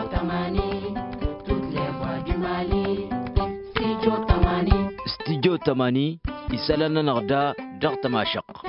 استديو تماني يسالنا نغدا ضغط ماشق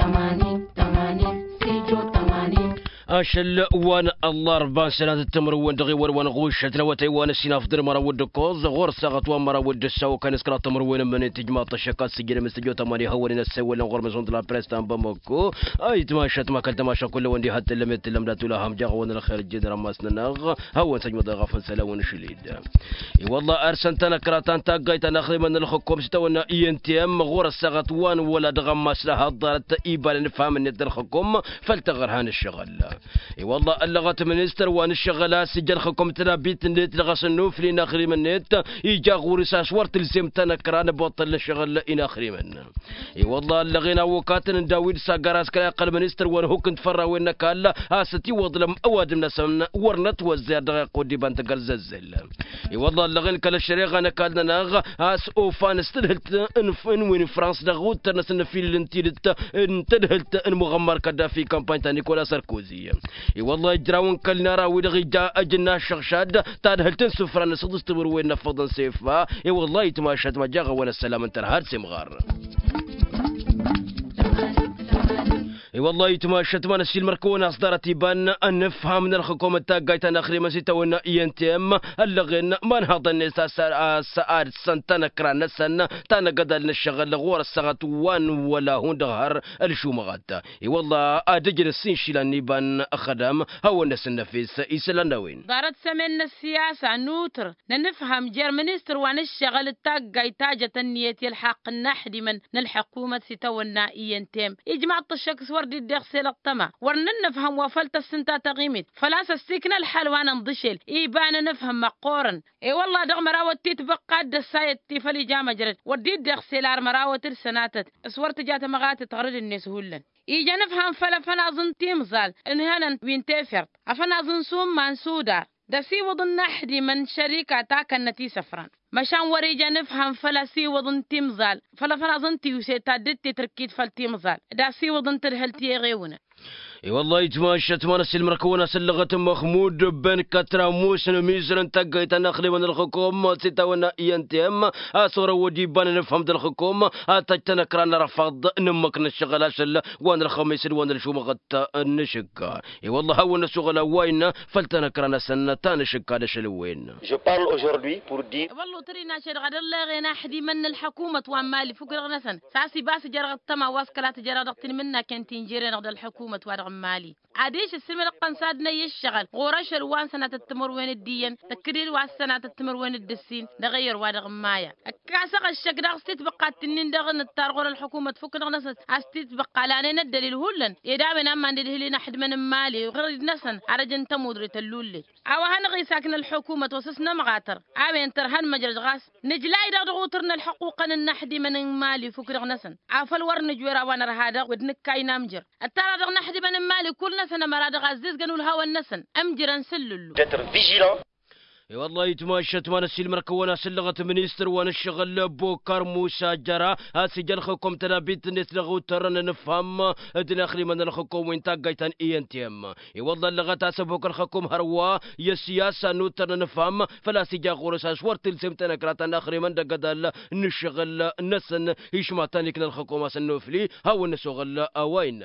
أشل وان الله ربان سنة التمر وان دغي وان غوش تلوتي وان السينا فدر مرا ود كوز غور ساغت وان مرا ود السو كان سكرا تمر وين من تجمع تشكات سجل مستجو تماني هورنا السوي غور مزون لا بريستان بامكو اي تماشات ما كل تماشا كل وندي حتى لم يتلم لا تولا هم جاغ وان الخير جد رماسنا نغ هو سجم ضغفن سلاون شليد اي والله ارسنتنا كراتان تاغايت نخري من الحكومه ستونا اي ان تي ام غور ساغت وان ولا دغماس لها ضرت ايبال نفهم ان الحكومه فلتغرهان الشغل اي والله اللغة منستر وان الشغلات سجل خكم ترابيت نت لغس النوف لين اخري من نت يجا غورساس ورت لزمتنا كران بطل الشغل الى اخري من اي والله لغينا وكاتن داويد ساغراس كلا قلب منستر وان هو كنت فرا وين كالا استي وظلم اوادم نسمنا ورنت وزياد قودي بنت قرززل اي والله لغين كلا شريغ انا كالنا ناغ اس اوفان استدهلت ان وين فرانس دغوت تنسن في الانتيلت انتدهلت ان مغمر كدافي كامباني نيكولا ساركوزي اي والله جراون كلنا راوي دغي جاء اجنا شغشاد تاد هلتن سفران صدس تبر وين نفضن سيفا اي والله تماشات ما جاغ ولا السلام انت هار سمغار اي والله تماشت ما نسي المركون اصدرت بان ان نفهم من الحكومه تاغايتان اخري ما سيتونا اينتم اللغن ما نهض الناس سعاد سنتنا كران سن تانا قدل الشغل غور السغت وان ولا هون دهر الشو مغدا اي والله ادجن السين شيلاني بان اخدم هو الناس النفيس ايسلانوين دارت سمن السياسه نوتر نفهم جير منستر وان الشغل تاغايتا النية الحق النحدي من الحكومه سيتونا اينتم اجمع الشخص وردي الدغسل الطمع ورنا نفهم وفلت السنتا تغيمت فلاس السكن الحلوان نضشل ايبان نفهم مقورن اي والله دغ مراوت تتبقى السايت تفلي جامع جرد ودي الدغسل مراوت السناتت اسورت جات مغات تغرد الناس هلن إيجا نفهم فلا فنازن تيمزال إنهانا وينتفرت أفنازن سوم منسودا دا سي وضن نحدي من شركة تاكا نتي سفران مشان وريجا نفهم فلا سي وضن تيمزال فلا فنازن تيوسي تادت تركيد فالتيمزال دا سي وضن ترهلتي غيونا اي والله يتماشت مانس المركونه سلغه محمود بن كتراموس ميزرن تقيت نخلي من الحكومه ستاونا ينتم اصور ودي بان نفهم الحكومه تتنكرنا رفض نمك نشغل شل وان الخميس وان الشو مغت نشقا اي والله هو الشغل وين فلتنكرنا سنه تنشقا دشلوين جو بارل اجوردي بور دي والله ترينا شي غد الله غينا حدي من الحكومه وان مالي فكر غنسن ساسي باس جرغت تما واسكلات جرغت منا كنتين جيرين غد الحكومه مالي عاديش السلم القنصادنا يشتغل غورش الوان سنة التمر وين الدين تكرير واس سنة التمر وين الدسين دغير وادغ مايا كاسق الشك دغ تتبقى تنين دغ التارغور الحكومة تفكر ناس استتبقى لانين الدليل هولن يدامنا ما ندلي نحد من مالي غير نسن عرجن تمودري تلولي او هنغي ساكن الحكومة وسسنا مغاتر عابين ترهن مجرد غاس نجلاي دغ غوترنا الحقوق النحد من مالي فكر نسن عافل ورن جويرا وانا رهادا ودنكاي نامجر التارا دغ نحد من مالي كل نسن مراد غازيز قالوا الهوا النسن امجر نسللو d'être vigilant. اي والله يتماشت ما نسي المركونه سلغه منيستر وانا الشغل بوكر موسى جرا اسجل خكم ترابيت نتلغو ترن نفهم ادنا اخري من الحكومه وين تاقيتان اي ان تي ام اي والله لغه سبوك الحكومه هروا يا سياسه نوتر نفهم فلا سجا غورس اشورت لسمتنا كراتان اخري من دقدل نشغل نسن يشما تانيك الحكومه سنوفلي هاو نسوغل اوين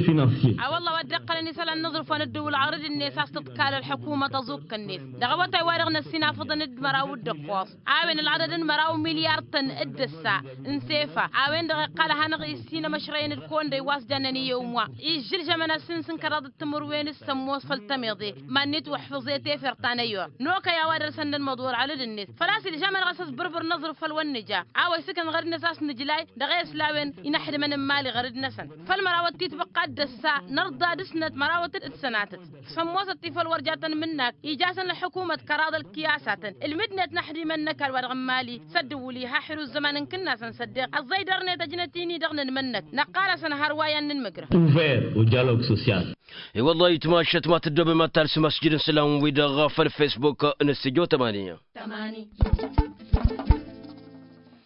والله ودقلني سلا النظر الدول عرض الناس استقال الحكومه تزوق الناس دغوتي وارغ نسينا فضن المراو الدقواص عاوين العدد المراو مليار طن الدسا نسيفا عاوين دغ قال هنغي سينا مشرين الكون دي واس جنني يوموا يجل جمنا سنسن كراد التمر وين السموس فالتميضي ما نيت وحفظيتي فرطانيو نوكا يا وادر سن المدور على الناس فلاسي الجمل غسس بربر نظر فالونجا عاوي سكن غير نساس نجلاي دغ سلاوين ينحد من مالي غير نسن فالمراوت تتبقى الدسا نرضى دسنت مراوت السناتت سموس الطفل ورجات منك إجاسا لحكومة كراد الكياسات المدنة نحدي منك الورغمالي سدوا لي حلو الزمان كنا سنصدق الزيدرني تجنتيني دغن منك نقال سنهار وايا نمقره اوفير وديالوج سوسيال اي والله يتماشت ما تدب ما ترس مسجد السلام ويدا غافر فيسبوك نستجو 8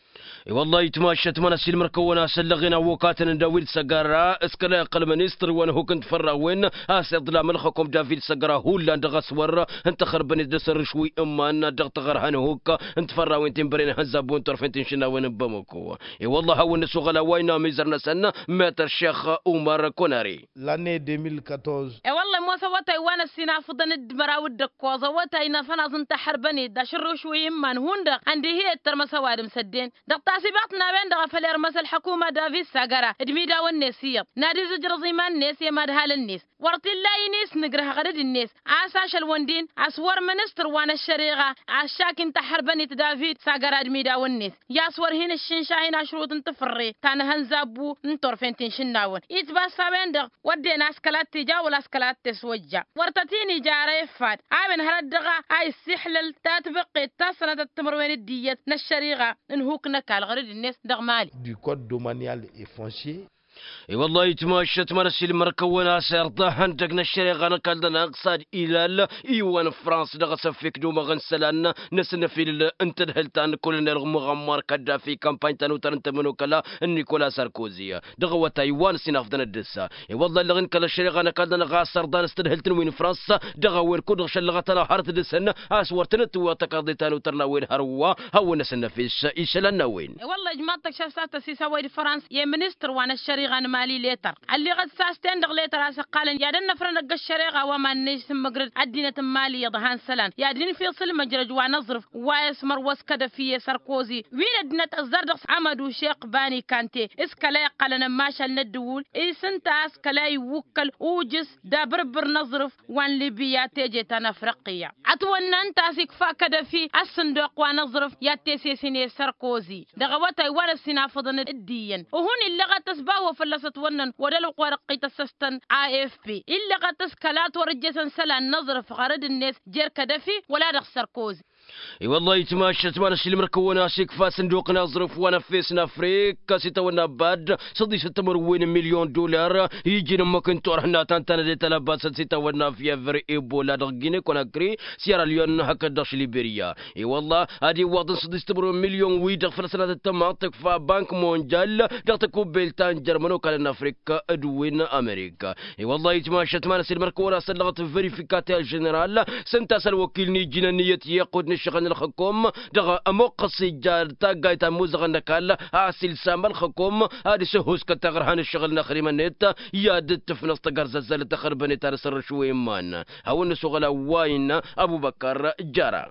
والله يتماشت من السلم ركونا سلغنا وكاتن داويد سجارا اسكلا قل منستر وانا هو كنت فراوين اسد لا ملخكم دافيد سجارا هو لا دغسور انت خربني دسر شوي اما ان دغ تغرهن هوك انت فراوين تمبرين هزابون طرفين شنا وين بمكو والله هو النسو غلا وين ميزرنا سنه متر الشيخ عمر كوناري l'année 2014 والله مو سوتي وانا السنا فضن مراود دكوزا وتاي نفنا زنت حربني دا شر شوي من هوندا عندي هي الترمى سواد مسدين تاسيباتنا بين دغ فلير مثل الحكومة دافيس ساقرا ادميدا والنسية نادي زجر زيمان نيس يماد هال النيس ورطي الله نيس نقرها غرد النيس عاساش الوندين عسور منستر وانا الشريغة عشاك انت حربني تدافيد ساقرا ادميدا والنيس ياسور هين الشنشاهين عشروط انتفري تانا هنزابو انتور فين تنشناون يتباسا بين دغ ودي ناس كلات تجا ولا سكلات تسوجا ورطتيني جاري فات عابن هردغا اي السحلل تاتبقي تاسنة التمروين الديت نالشريغة انهوك نكال غرد الناس دغمالي du code domanial et foncier. اي والله يتماشت مرسي المركونا سيرضا هندقنا الشريغة نكالدنا اقصاد إلال ايوان فرانس دغا سفيك دوما غنسلان نسنا في انت دهلتان كلنا المغمار كدا في كامباين تانو ترنت منو كلا نيكولا ساركوزي دغا وتايوان سينافدنا الدسا اي والله اللي غنكلا الشريغة نكالدنا غاسر دان استدهلتن وين فرانس دغا وين كود شلغتنا حارت دسن اسورتنت وتقضيتانو ترنا وين هروا هو نسنا في إيشلنا وين والله جماعتك شافت سيسا وين فرانس يا منستر وانا الشريغة مالي ليتر اللي قد ساستين دغ ليتر اسقالن يا دنا فرنق الشريغه وما نيش مقرد عدينه مالي يضهان سلان يا دين في صل مجرج ونظرف واسمر وسكد في ساركوزي وين دنا الزردق عمدو شيخ باني كانتي اسكلا قالنا ماشا ندول سنت اسكلا يوكل اوجس دابربر نظرف وان ليبيا تيجي تنافرقيا اتونا انت اسك فاكد في الصندوق ونظرف يا تيسيسيني ساركوزي دغوتاي ولا سينافضن الدين وهون اللي غا تسباو فلست ونن ودلو قرقي تسستن AFP إلا قد تسكلات ورجسن سلا النظر في غرد الناس جير كدفي ولا دخ ساركوزي اي والله يتماشى تمانا الشي مركونا شيك فا صندوق نظرف وانا فيسنا افريكا سيتونا باد صدي 6 مليون دولار يجي لما كنت رحنا تانتانا دي تلباس سيتونا في افري ايبولا دغيني كوناكري سيارا ليون هكا داش ليبيريا اي والله هادي وطن صدي 6 مليون ويدغ في سنة التماطق فا بنك مونجال دغتكو بيلتان جرمانو كالنا افريكا ادوين امريكا اي والله يتماشى تمانا الشي مركونا سلغت فيريفيكاتي الجنرال سنتاس الوكيل نيجينا نية يقود نشغل الحكوم دغ اموق سيجار تاغايتا موزغ نكال اسيل سامل الحكوم هادي سهوس كتغرهان الشغل نخري منيت ياد تفنس تغر زلزال تخربني ترسر شوي مان هاو نسوغلا واين ابو بكر جارا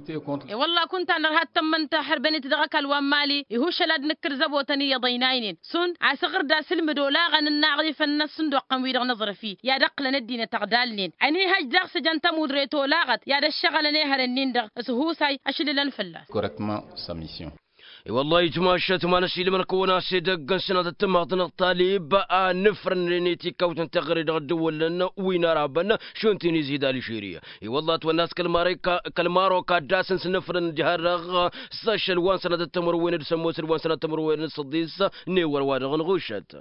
والله كنت انا حتى من تحربني تدغك الومالي يهوش لاد نكر زبوتني يضيناين سن عسغر دا سلم دولا غن الناغي فن صندوق قويد نظر فيه يا دقل ندينا تغدالنين اني هاج دغس جنتا مودريتو لاغت يا دا الشغل نهرنين دغ سهوساي اشيل لنفلا correctement sa mission. والله يتماشى تمانا الشي لمن كونا سيدق سنة التماطن الطالب نفرن لنيتي كوتن تغريد الدول لنا وين رابنا شونتيني زيدا لشيريا والله والناس كالمارو كاداسن سنفرن جهرغ ساشل وان سنة التمروين سمو سلوان سنة التمروين الصديس نيور وارغ نغوشت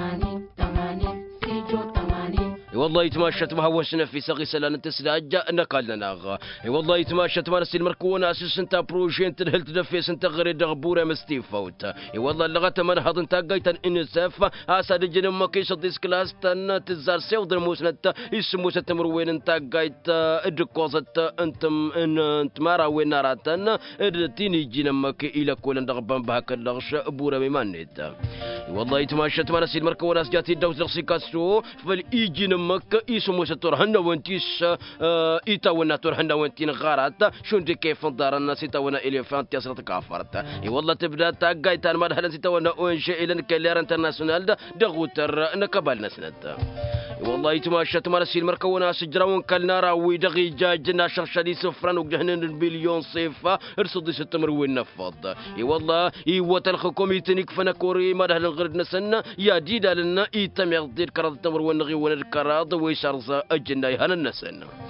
والله يتماشى مهوسنا في ساقي سلان تسلاج نقالنا ناغ والله يتماشى تمارسي المركونه اساس انت بروجين تدهلت دفيس انت غير دغبوره مستيفوت والله لغت من هذا انت قايتن انساف اسد جن ما كيش ديس كلاس تن تزار سيو درموسنت يسمو ستمروين انت قايت ادكوزت انت مارا وين راتن ادتيني جن ما كي الى كل دغبان بهك لغش بوره ميمانيت والله يتماشى تمارسي المركونه جاتي دوز رسيكاسو فالايجين مكة إيسمو ستورهن وانتيش إيتا ونا تورهن وانتين غارات شون دي كيف دارنا سيتا ونا إليفانت ياسرت كافرت والله تبدا تاقاي تان مدهلا سيتا ونا أونش إلن كالير انترناسيونال دغوتر نكبال نسند والله يتماشى تمارسي المركونا سجراون كالنارا ويدغي جاجنا شرشدي سفران وجهنن بليون صيفة ارصدي ستمروين نفض والله إيوات الحكومة يتنك فنكوري مدهلا غرد نسن يا ديدا لنا إيتم يغدير كراد التمروين نغي ونركراض ويشارز الجناي هن النسن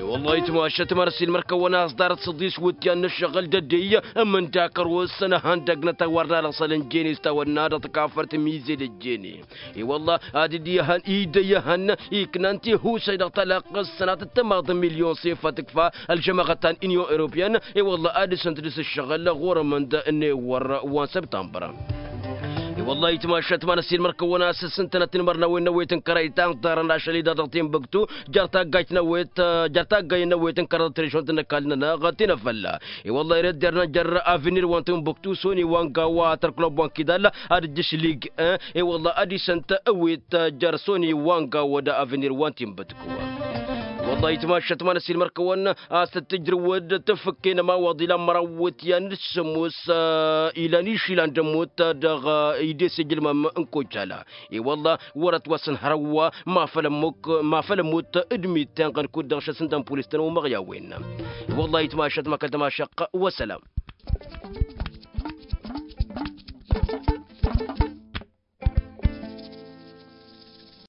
والله يتماشى تمارسي المركة وناس دارت صديس وتيان الشغل ددية من داكر والسنة هندقنا تورنا لصل الجيني استوى تكافرت ميزي للجيني والله هذه ديهان ايديهان يكنانتي هو سيدة طلاق السنة التماض مليون صفة تكفى الجماعة انيو اوروبيان والله ادي سنترس الشغل غور من دا اني ور 1 سبتمبر والله يتماشى تمارسي المركة وناس سنتنا تنمرنا وين نويت كرايتان دارنا شليدا ضغطين بقتو جرتا قايت نويت جرتا قاي نويت كرت تريشون تنكالنا غاتينا فلا والله يرد درنا جر افينير وانتم بقتو سوني وانكا واتر كلوب وان كدال هاد الجيش ليغ والله ادي سنت اويت جر سوني وانكا ودا افينير وانتم بتكوا والله يتماشى تمارسي المركة وانا ستجري ود تفكينا ما وضي لما روت ينسموس الى نيشيلان دموت دغ ايدي سجل ما انكو جالا والله ورت وسن هروا ما فلموت ادمي تنقن كود دغش سنتان بوليستان ومغياوين والله يتماشى تماشى وسلام.